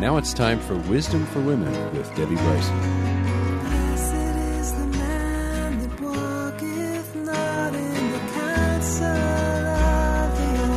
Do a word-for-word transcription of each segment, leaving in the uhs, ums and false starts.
Now it's time for Wisdom for Women with Debbie Bryson. Blessed is the man that walketh not in the counsel of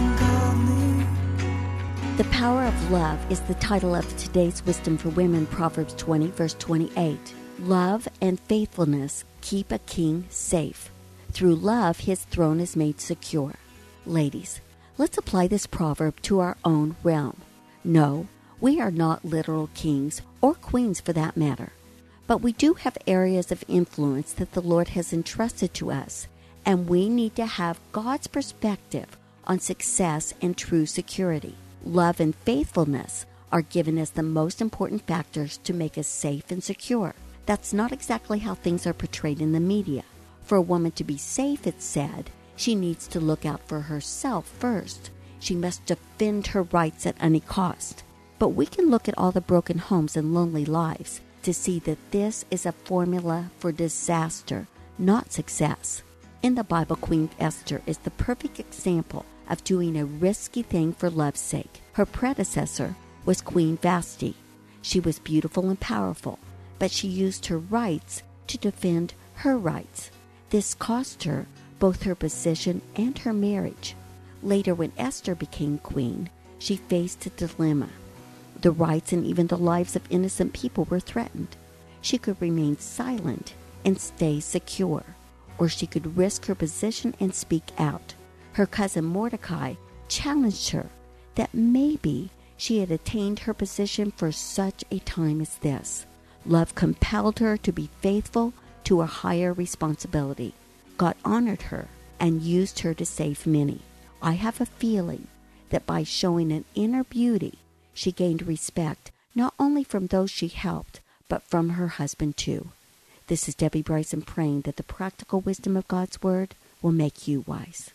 the ungodly. The Power of Love is the title of today's Wisdom for Women, Proverbs twenty, verse twenty-eight. Love and faithfulness keep a king safe. Through love, his throne is made secure. Ladies, let's apply this proverb to our own realm. No, we are not literal kings or queens for that matter, but we do have areas of influence that the Lord has entrusted to us, and we need to have God's perspective on success and true security. Love and faithfulness are given as the most important factors to make us safe and secure. That's not exactly how things are portrayed in the media. For a woman to be safe, it's said, she needs to look out for herself first. She must defend her rights at any cost. But we can look at all the broken homes and lonely lives to see that this is a formula for disaster, not success. In the Bible, Queen Esther is the perfect example of doing a risky thing for love's sake. Her predecessor was Queen Vashti. She was beautiful and powerful, but she used her rights to defend her rights. This cost her both her position and her marriage. Later, when Esther became queen, she faced a dilemma. The rights and even the lives of innocent people were threatened. She could remain silent and stay secure, or she could risk her position and speak out. Her cousin Mordecai challenged her that maybe she had attained her position for such a time as this. Love compelled her to be faithful to a higher responsibility. God honored her and used her to save many. I have a feeling that by showing an inner beauty, she gained respect not only from those she helped, but from her husband too. This is Debbie Bryson praying that the practical wisdom of God's Word will make you wise.